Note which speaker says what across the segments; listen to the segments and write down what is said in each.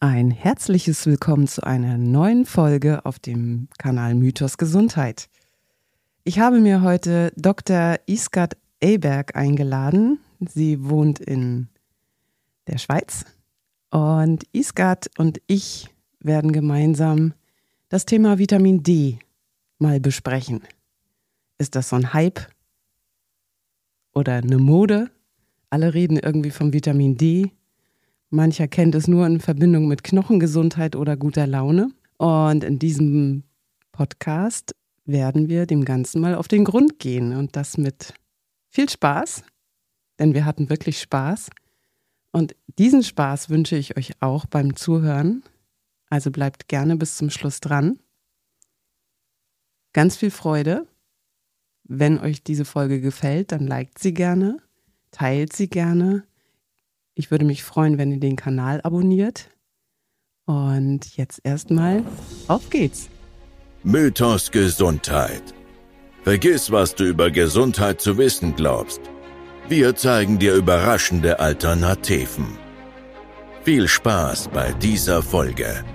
Speaker 1: Ein herzliches Willkommen zu einer neuen Folge auf dem Kanal Mythos Gesundheit. Ich habe mir heute Dr. Iskat Eyberg eingeladen. Sie wohnt in der Schweiz und Iskat und ich werden gemeinsam das Thema Vitamin D mal besprechen. Ist das so ein Hype oder eine Mode? Alle reden irgendwie vom Vitamin D. Mancher kennt es nur in Verbindung mit Knochengesundheit oder guter Laune. Und in diesem Podcast werden wir dem Ganzen mal auf den Grund gehen. Und das mit viel Spaß, denn wir hatten wirklich Spaß. Und diesen Spaß wünsche ich euch auch beim Zuhören. Also bleibt gerne bis zum Schluss dran. Ganz viel Freude. Wenn euch diese Folge gefällt, dann liked sie gerne, teilt sie gerne. Ich würde mich freuen, wenn ihr den Kanal abonniert. Und jetzt erstmal, auf geht's.
Speaker 2: Mythos Gesundheit. Vergiss, was du über Gesundheit zu wissen glaubst. Wir zeigen dir überraschende Alternativen. Viel Spaß bei dieser Folge.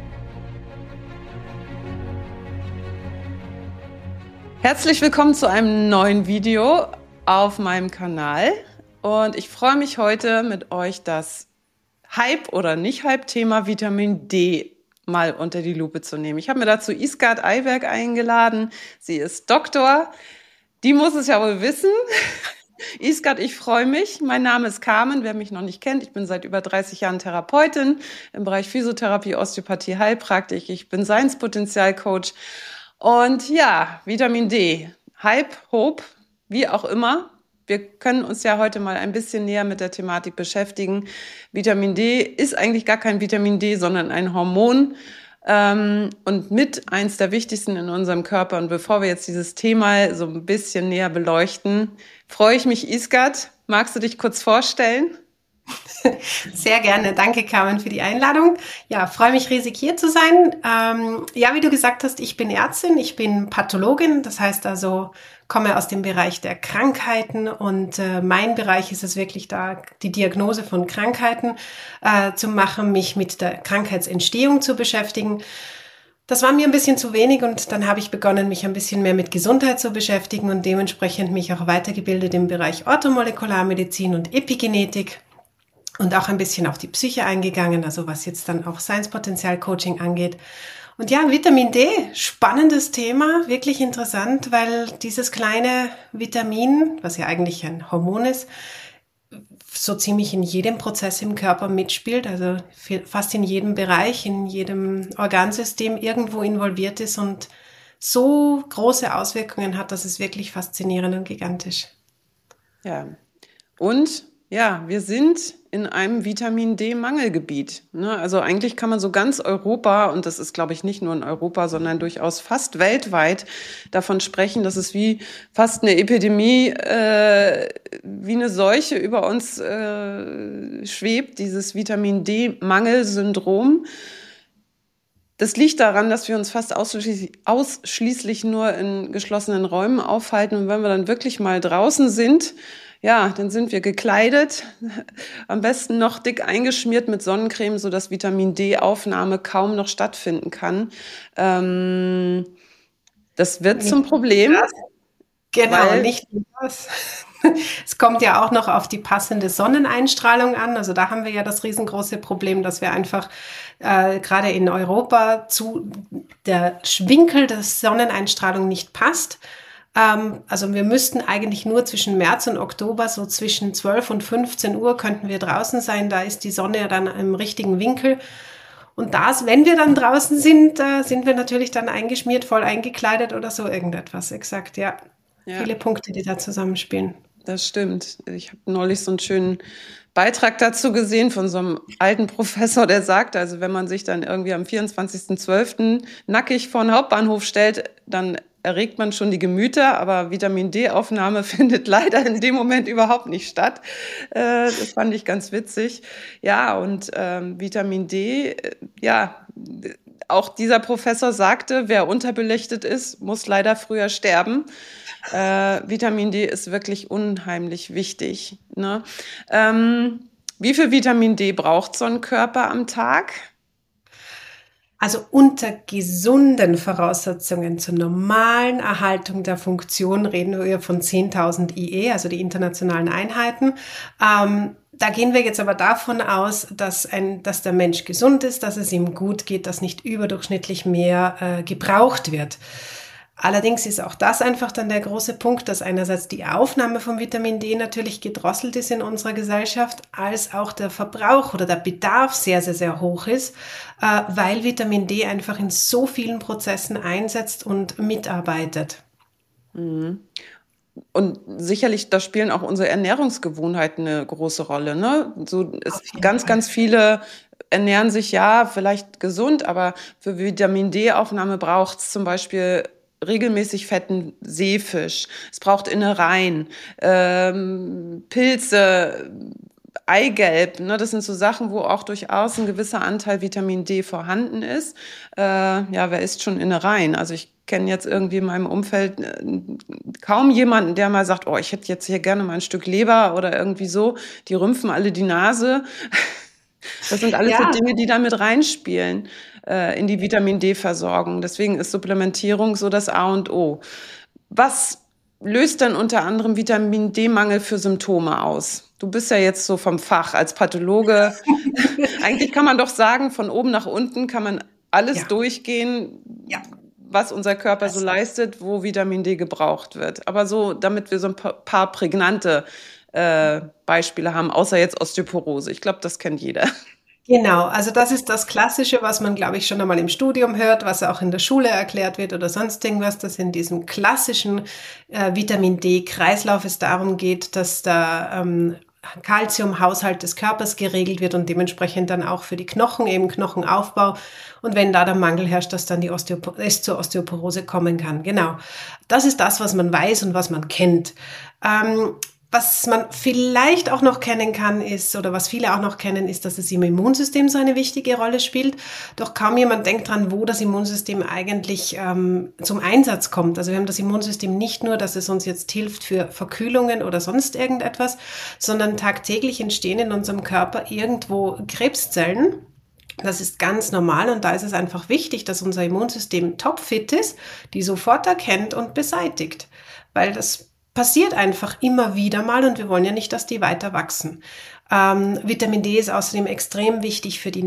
Speaker 1: Herzlich willkommen zu einem neuen Video auf meinem Kanal. Und ich freue mich heute mit euch das Hype- oder Nicht-Hype-Thema Vitamin D mal unter die Lupe zu nehmen. Ich habe mir dazu Iskat Eyberg eingeladen. Sie ist Doktor. Die muss es ja wohl wissen. Iskat, ich freue mich. Mein Name ist Carmen, wer mich noch nicht kennt. Ich bin seit über 30 Jahren Therapeutin im Bereich Physiotherapie, Osteopathie, Heilpraktik. Ich bin Science-Potenzial-Coach. Und ja, Vitamin D, Hype, Hope, wie auch immer. Wir können uns ja heute mal ein bisschen näher mit der Thematik beschäftigen. Vitamin D ist eigentlich gar kein Vitamin D, sondern ein Hormon und mit eins der wichtigsten in unserem Körper. Und bevor wir jetzt dieses Thema so ein bisschen näher beleuchten, freue ich mich, Iskat. Magst du dich kurz vorstellen?
Speaker 3: Sehr gerne. Danke, Carmen, für die Einladung. Ja, freue mich riesig hier zu sein. Ja, wie du gesagt hast, ich bin Ärztin, ich bin Pathologin, das heißt also, komme aus dem Bereich der Krankheiten und mein Bereich ist es wirklich da, die Diagnose von Krankheiten zu machen, mich mit der Krankheitsentstehung zu beschäftigen. Das war mir ein bisschen zu wenig und dann habe ich begonnen, mich ein bisschen mehr mit Gesundheit zu beschäftigen und dementsprechend mich auch weitergebildet im Bereich Orthomolekularmedizin und Epigenetik. Und auch ein bisschen auf die Psyche eingegangen, also was jetzt dann auch Science-Potenzial-Coaching angeht. Und ja, Vitamin D, spannendes Thema, wirklich interessant, weil dieses kleine Vitamin, was ja eigentlich ein Hormon ist, so ziemlich in jedem Prozess im Körper mitspielt, also fast in jedem Bereich, in jedem Organsystem irgendwo involviert ist und so große Auswirkungen hat, dass es wirklich faszinierend und gigantisch.
Speaker 1: Ja, und ja, wir sind in einem Vitamin-D-Mangelgebiet. Also eigentlich kann man so ganz Europa, und das ist, glaube ich, nicht nur in Europa, sondern durchaus fast weltweit davon sprechen, dass es wie fast eine Epidemie, wie eine Seuche über uns schwebt, dieses Vitamin-D-Mangelsyndrom. Das liegt daran, dass wir uns fast ausschließlich nur in geschlossenen Räumen aufhalten. Und wenn wir dann wirklich mal draußen sind, ja, dann sind wir gekleidet, am besten noch dick eingeschmiert mit Sonnencreme, sodass Vitamin-D-Aufnahme kaum noch stattfinden kann. Das wird zum Problem.
Speaker 3: Genau, nicht nur das. Es kommt ja auch noch auf die passende Sonneneinstrahlung an. Also da haben wir ja das riesengroße Problem, dass wir einfach gerade in Europa zu der Winkel der Sonneneinstrahlung nicht passt. Also wir müssten eigentlich nur zwischen März und Oktober, so zwischen 12 und 15 Uhr könnten wir draußen sein. Da ist die Sonne ja dann im richtigen Winkel. Und das, wenn wir dann draußen sind, sind wir natürlich dann eingeschmiert, voll eingekleidet oder so irgendetwas. Exakt, ja. Viele Punkte, die da zusammenspielen.
Speaker 1: Das stimmt. Ich habe neulich so einen schönen Beitrag dazu gesehen von so einem alten Professor, der sagte, also wenn man sich dann irgendwie am 24.12. nackig vor den Hauptbahnhof stellt, dann erregt man schon die Gemüter, aber Vitamin-D-Aufnahme findet leider in dem Moment überhaupt nicht statt. Das fand ich ganz witzig. Ja, und Vitamin D, ja, auch dieser Professor sagte, wer unterbelichtet ist, muss leider früher sterben. Vitamin D ist wirklich unheimlich wichtig. Ne? Wie viel Vitamin D braucht so ein Körper am Tag?
Speaker 3: Also unter gesunden Voraussetzungen zur normalen Erhaltung der Funktion reden wir von 10.000 IE, also die internationalen Einheiten. Da gehen wir jetzt aber davon aus, dass der Mensch gesund ist, dass es ihm gut geht, dass nicht überdurchschnittlich mehr gebraucht wird. Allerdings ist auch das einfach dann der große Punkt, dass einerseits die Aufnahme von Vitamin D natürlich gedrosselt ist in unserer Gesellschaft, als auch der Verbrauch oder der Bedarf sehr, sehr, sehr hoch ist, weil Vitamin D einfach in so vielen Prozessen einsetzt und mitarbeitet.
Speaker 1: Mhm. Und sicherlich, da spielen auch unsere Ernährungsgewohnheiten eine große Rolle, ne? So, ganz viele ernähren sich ja vielleicht gesund, aber für Vitamin D-Aufnahme braucht es zum Beispiel regelmäßig fetten Seefisch. Es braucht Innereien, Pilze, Eigelb. Ne? Das sind so Sachen, wo auch durchaus ein gewisser Anteil Vitamin D vorhanden ist. Wer isst schon Innereien? Also ich kenne jetzt irgendwie in meinem Umfeld kaum jemanden, der mal sagt, oh, ich hätte jetzt hier gerne mal ein Stück Leber oder irgendwie so. Die rümpfen alle die Nase. Das sind alles so Dinge, die da mit reinspielen in die Vitamin-D-Versorgung. Deswegen ist Supplementierung so das A und O. Was löst dann unter anderem Vitamin-D-Mangel für Symptome aus? Du bist ja jetzt so vom Fach als Pathologe. Eigentlich kann man doch sagen, von oben nach unten kann man alles durchgehen, was unser Körper so leistet, wo Vitamin D gebraucht wird. Aber so, damit wir so ein paar prägnante Beispiele haben, außer jetzt Osteoporose. Ich glaube, das kennt jeder.
Speaker 3: Genau, also das ist das Klassische, was man, glaube ich, schon einmal im Studium hört, was auch in der Schule erklärt wird oder sonst irgendwas, dass in diesem klassischen Vitamin D-Kreislauf es darum geht, dass der Calciumhaushalt des Körpers geregelt wird und dementsprechend dann auch für die Knochen, eben Knochenaufbau. Und wenn da der Mangel herrscht, dass dann es zur Osteoporose kommen kann. Genau, das ist das, was man weiß und was man kennt. Was man vielleicht auch noch kennen kann, ist, oder was viele auch noch kennen, ist, dass es im Immunsystem so eine wichtige Rolle spielt. Doch kaum jemand denkt dran, wo das Immunsystem eigentlich zum Einsatz kommt. Also wir haben das Immunsystem nicht nur, dass es uns jetzt hilft für Verkühlungen oder sonst irgendetwas, sondern tagtäglich entstehen in unserem Körper irgendwo Krebszellen. Das ist ganz normal und da ist es einfach wichtig, dass unser Immunsystem topfit ist, die sofort erkennt und beseitigt, weil das passiert einfach immer wieder mal und wir wollen ja nicht, dass die weiter wachsen. Vitamin D ist außerdem extrem wichtig für die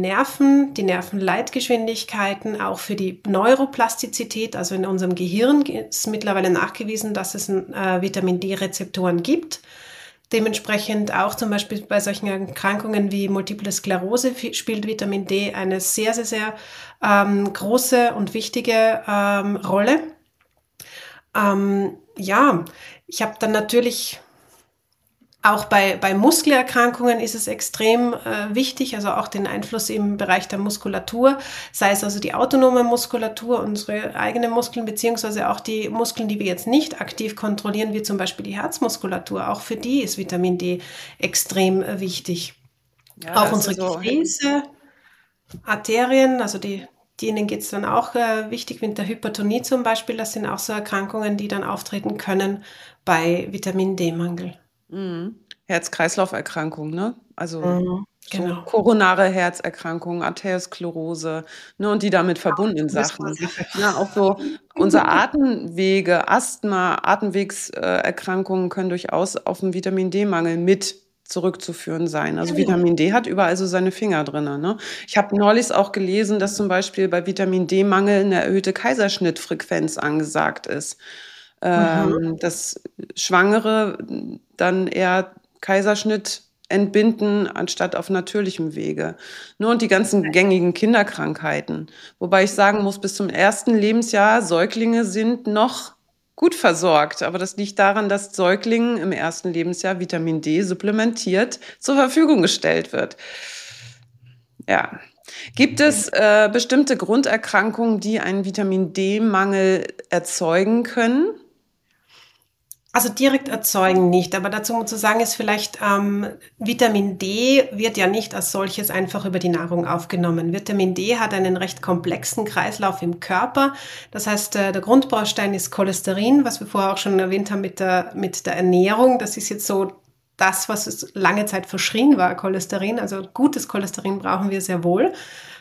Speaker 3: Nervenleitgeschwindigkeiten, auch für die Neuroplastizität. Also in unserem Gehirn ist mittlerweile nachgewiesen, dass es Vitamin D-Rezeptoren gibt. Dementsprechend auch zum Beispiel bei solchen Erkrankungen wie Multiple Sklerose spielt Vitamin D eine sehr, sehr, sehr große und wichtige Rolle. Ich habe dann natürlich auch bei Muskelerkrankungen ist es extrem wichtig, also auch den Einfluss im Bereich der Muskulatur, sei es also die autonome Muskulatur, unsere eigenen Muskeln, beziehungsweise auch die Muskeln, die wir jetzt nicht aktiv kontrollieren, wie zum Beispiel die Herzmuskulatur. Auch für die ist Vitamin D extrem wichtig. Ja, auch unsere Gefäße, Arterien, also denen geht es dann auch wichtig mit der Hypertonie zum Beispiel. Das sind auch so Erkrankungen, die dann auftreten können bei Vitamin-D-Mangel.
Speaker 1: Mhm. Herz-Kreislauf-Erkrankungen, ne? Also
Speaker 3: genau.
Speaker 1: so koronare Herzerkrankungen, Arteriosklerose, ne, und die damit verbundenen Sachen. Ja, auch so unsere Atemwege, Asthma, Atemwegserkrankungen können durchaus auf den Vitamin-D-Mangel mit zurückzuführen sein. Also Vitamin D hat überall so seine Finger drin. Ne? Ich habe neulich auch gelesen, dass zum Beispiel bei Vitamin D-Mangel eine erhöhte Kaiserschnittfrequenz angesagt ist. Dass Schwangere dann eher Kaiserschnitt entbinden, anstatt auf natürlichem Wege. Und die ganzen gängigen Kinderkrankheiten. Wobei ich sagen muss, bis zum 1. Lebensjahr, Säuglinge sind noch gut versorgt. Aber das liegt daran, dass Säuglingen im 1. Lebensjahr Vitamin D supplementiert zur Verfügung gestellt wird. Ja. Gibt es bestimmte Grunderkrankungen, die einen Vitamin D-Mangel erzeugen können?
Speaker 3: Also direkt erzeugen nicht, aber dazu zu sagen ist vielleicht, Vitamin D wird ja nicht als solches einfach über die Nahrung aufgenommen. Vitamin D hat einen recht komplexen Kreislauf im Körper. Das heißt, der Grundbaustein ist Cholesterin, was wir vorher auch schon erwähnt haben mit der Ernährung. Das ist jetzt so das, was es lange Zeit verschrien war, Cholesterin. Also gutes Cholesterin brauchen wir sehr wohl.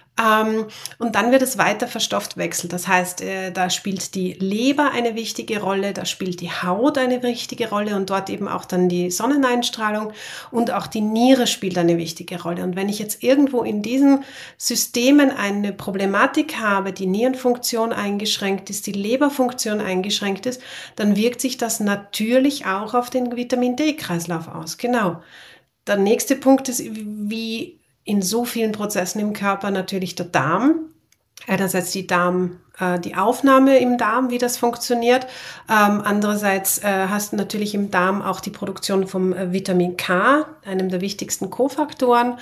Speaker 3: Und dann wird es weiter verstoffwechselt. Das heißt, da spielt die Leber eine wichtige Rolle, da spielt die Haut eine wichtige Rolle und dort eben auch dann die Sonneneinstrahlung und auch die Niere spielt eine wichtige Rolle. Und wenn ich jetzt irgendwo in diesen Systemen eine Problematik habe, die Nierenfunktion eingeschränkt ist, die Leberfunktion eingeschränkt ist, dann wirkt sich das natürlich auch auf den Vitamin D-Kreislauf aus. Genau. Der nächste Punkt ist, wie in so vielen Prozessen im Körper natürlich der Darm. Einerseits die Aufnahme im Darm, wie das funktioniert. Andererseits hast du natürlich im Darm auch die Produktion vom Vitamin K, einem der wichtigsten Kofaktoren.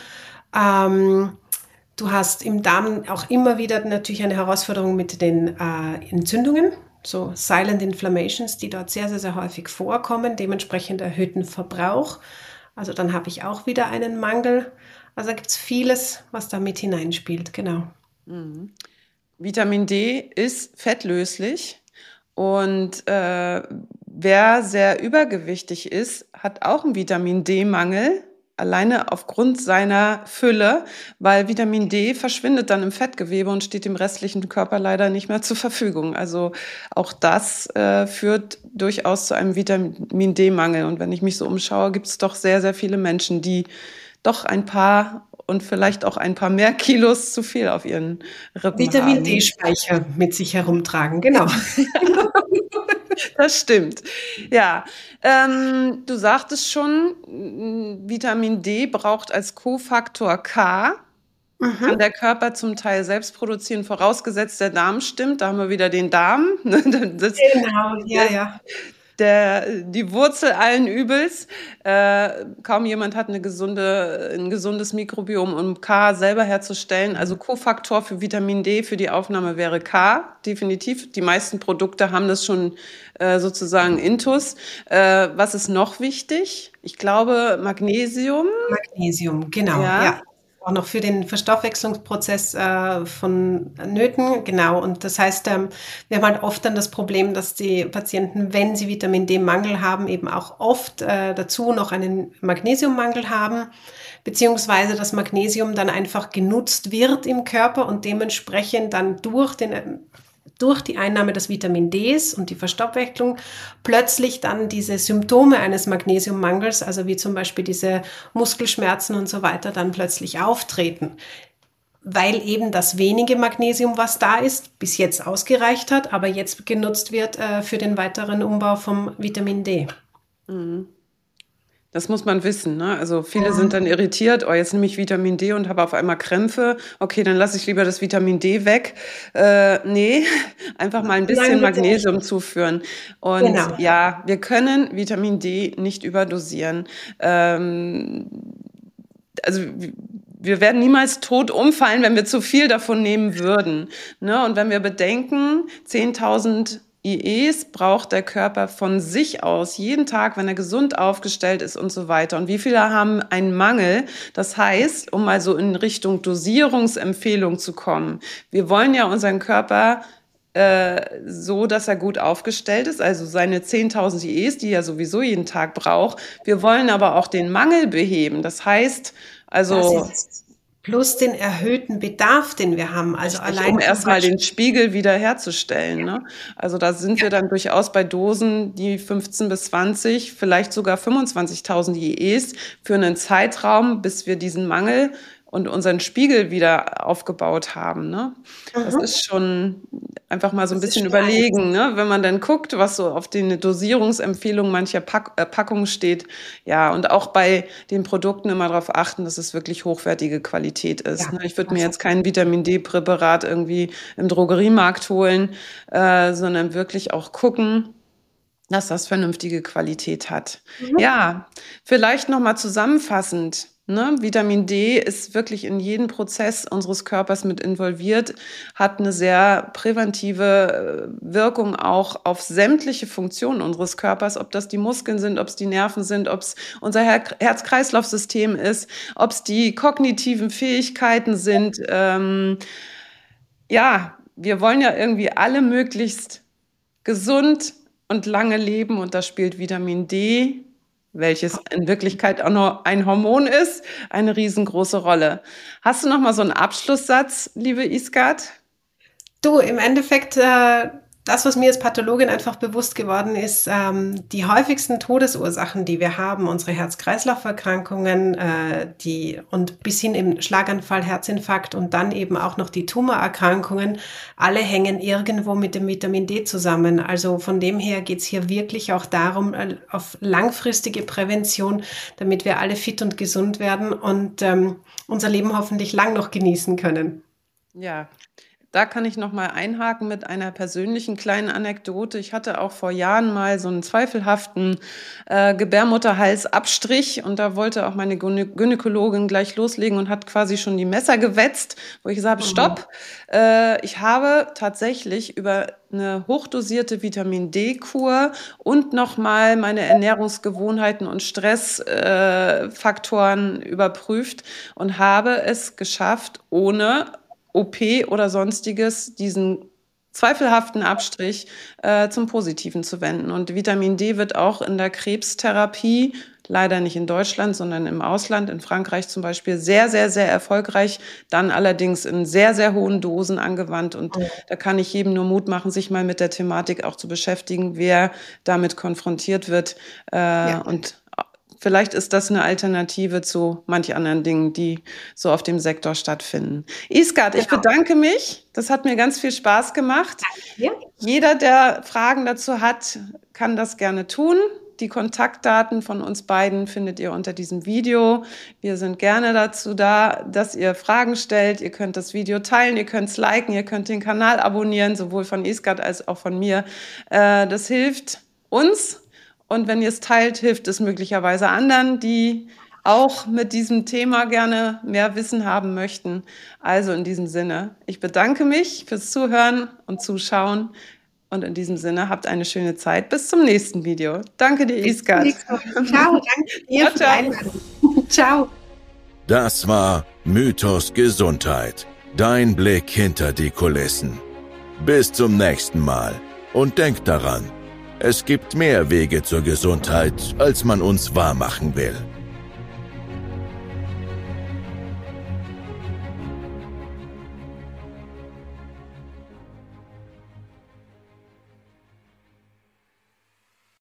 Speaker 3: Du hast im Darm auch immer wieder natürlich eine Herausforderung mit den Entzündungen, so Silent Inflammations, die dort sehr, sehr, sehr häufig vorkommen, dementsprechend erhöhten Verbrauch. Also dann habe ich auch wieder einen Mangel. Also da gibt es vieles, was da mit hineinspielt, genau.
Speaker 1: Mhm. Vitamin D ist fettlöslich und wer sehr übergewichtig ist, hat auch einen Vitamin D-Mangel, alleine aufgrund seiner Fülle, weil Vitamin D verschwindet dann im Fettgewebe und steht dem restlichen Körper leider nicht mehr zur Verfügung. Also auch das führt durchaus zu einem Vitamin D-Mangel. Und wenn ich mich so umschaue, gibt es doch sehr, sehr viele Menschen, die doch ein paar und vielleicht auch ein paar mehr Kilos zu viel auf ihren Rippen
Speaker 3: Vitamin
Speaker 1: haben.
Speaker 3: D-Speicher mit sich herumtragen, genau.
Speaker 1: Das stimmt. Ja, du sagtest schon, Vitamin D braucht als Kofaktor K. Kann der Körper zum Teil selbst produzieren, vorausgesetzt der Darm stimmt. Da haben wir wieder den Darm.
Speaker 3: Genau, ja.
Speaker 1: Die Wurzel allen Übels. Kaum jemand hat ein gesundes Mikrobiom, um K selber herzustellen. Also Kofaktor für Vitamin D für die Aufnahme wäre K, definitiv. Die meisten Produkte haben das schon sozusagen intus. Was ist noch wichtig? Ich glaube Magnesium.
Speaker 3: Magnesium, genau, ja. Auch noch für den Verstoffwechslungsprozess vonnöten, genau. Und das heißt, wir haben halt oft dann das Problem, dass die Patienten, wenn sie Vitamin D-Mangel haben, eben auch oft dazu noch einen Magnesiummangel haben, beziehungsweise das Magnesium dann einfach genutzt wird im Körper und dementsprechend dann durch die Einnahme des Vitamin Ds und die Verstoffwechslung plötzlich dann diese Symptome eines Magnesiummangels, also wie zum Beispiel diese Muskelschmerzen und so weiter, dann plötzlich auftreten. Weil eben das wenige Magnesium, was da ist, bis jetzt ausgereicht hat, aber jetzt genutzt wird für den weiteren Umbau vom Vitamin D.
Speaker 1: Mhm. Das muss man wissen, ne? Also viele sind dann irritiert, oh, jetzt nehme ich Vitamin D und habe auf einmal Krämpfe. Okay, dann lasse ich lieber das Vitamin D weg. Nee, einfach mal ein bisschen Magnesium zuführen. Und ja, wir können Vitamin D nicht überdosieren. Also wir werden niemals tot umfallen, wenn wir zu viel davon nehmen würden, ne? Und wenn wir bedenken, 10.000 IEs braucht der Körper von sich aus jeden Tag, wenn er gesund aufgestellt ist und so weiter. Und wie viele haben einen Mangel? Das heißt, um mal so in Richtung Dosierungsempfehlung zu kommen, wir wollen ja unseren Körper so, dass er gut aufgestellt ist, also seine 10.000 IEs, die er sowieso jeden Tag braucht. Wir wollen aber auch den Mangel beheben. Das heißt, also
Speaker 3: plus den erhöhten Bedarf, den wir haben. Also allein
Speaker 1: um erstmal den Spiegel wiederherzustellen. Ne? Also da sind wir dann durchaus bei Dosen, die 15 bis 20, vielleicht sogar 25.000 IEs für einen Zeitraum, bis wir diesen Mangel und unseren Spiegel wieder aufgebaut haben. Ne? Das ist schon einfach mal so ein bisschen überlegen, ne? Wenn man dann guckt, was so auf die Dosierungsempfehlung mancher Packungen steht. Ja, und auch bei den Produkten immer darauf achten, dass es wirklich hochwertige Qualität ist. Ne? Ich würde mir jetzt kein Vitamin-D-Präparat irgendwie im Drogeriemarkt holen, sondern wirklich auch gucken, dass das vernünftige Qualität hat. Ja, vielleicht noch mal zusammenfassend. Ne? Vitamin D ist wirklich in jeden Prozess unseres Körpers mit involviert, hat eine sehr präventive Wirkung auch auf sämtliche Funktionen unseres Körpers, ob das die Muskeln sind, ob es die Nerven sind, ob es unser Herz-Kreislauf-System ist, ob es die kognitiven Fähigkeiten sind. Ja, wir wollen ja irgendwie alle möglichst gesund und lange leben und da spielt Vitamin D welches in Wirklichkeit auch noch ein Hormon ist, eine riesengroße Rolle. Hast du noch mal so einen Abschlusssatz, liebe Iskat?
Speaker 3: Du, im Endeffekt, das, was mir als Pathologin einfach bewusst geworden ist, die häufigsten Todesursachen, die wir haben, unsere Herz-Kreislauf-Erkrankungen, und bis hin im Schlaganfall, Herzinfarkt und dann eben auch noch die Tumorerkrankungen, alle hängen irgendwo mit dem Vitamin D zusammen. Also von dem her geht's hier wirklich auch darum, auf langfristige Prävention, damit wir alle fit und gesund werden und unser Leben hoffentlich lang noch genießen können.
Speaker 1: Ja. Da kann ich noch mal einhaken mit einer persönlichen kleinen Anekdote. Ich hatte auch vor Jahren mal so einen zweifelhaften Gebärmutterhalsabstrich und da wollte auch meine Gynäkologin gleich loslegen und hat quasi schon die Messer gewetzt, wo ich gesagt habe, stopp. Ich habe tatsächlich über eine hochdosierte Vitamin-D-Kur und nochmal meine Ernährungsgewohnheiten und Stressfaktoren überprüft und habe es geschafft, ohne OP oder sonstiges, diesen zweifelhaften Abstrich zum Positiven zu wenden. Und Vitamin D wird auch in der Krebstherapie, leider nicht in Deutschland, sondern im Ausland, in Frankreich zum Beispiel, sehr, sehr, sehr erfolgreich, dann allerdings in sehr, sehr hohen Dosen angewandt. Und da kann ich jedem nur Mut machen, sich mal mit der Thematik auch zu beschäftigen, wer damit konfrontiert wird. Und vielleicht ist das eine Alternative zu manch anderen Dingen, die so auf dem Sektor stattfinden. Iskat, ich bedanke mich. Das hat mir ganz viel Spaß gemacht.
Speaker 3: Ja.
Speaker 1: Jeder, der Fragen dazu hat, kann das gerne tun. Die Kontaktdaten von uns beiden findet ihr unter diesem Video. Wir sind gerne dazu da, dass ihr Fragen stellt. Ihr könnt das Video teilen, ihr könnt es liken, ihr könnt den Kanal abonnieren, sowohl von Iskat als auch von mir. Das hilft uns. Und wenn ihr es teilt, hilft es möglicherweise anderen, die auch mit diesem Thema gerne mehr Wissen haben möchten. Also in diesem Sinne, ich bedanke mich fürs Zuhören und Zuschauen. Und in diesem Sinne, habt eine schöne Zeit. Bis zum nächsten Video. Danke dir, Iskat.
Speaker 3: Ciao, danke dir für die Einladung. Ciao.
Speaker 2: Das war Mythos Gesundheit. Dein Blick hinter die Kulissen. Bis zum nächsten Mal. Und denk daran, es gibt mehr Wege zur Gesundheit, als man uns wahrmachen will.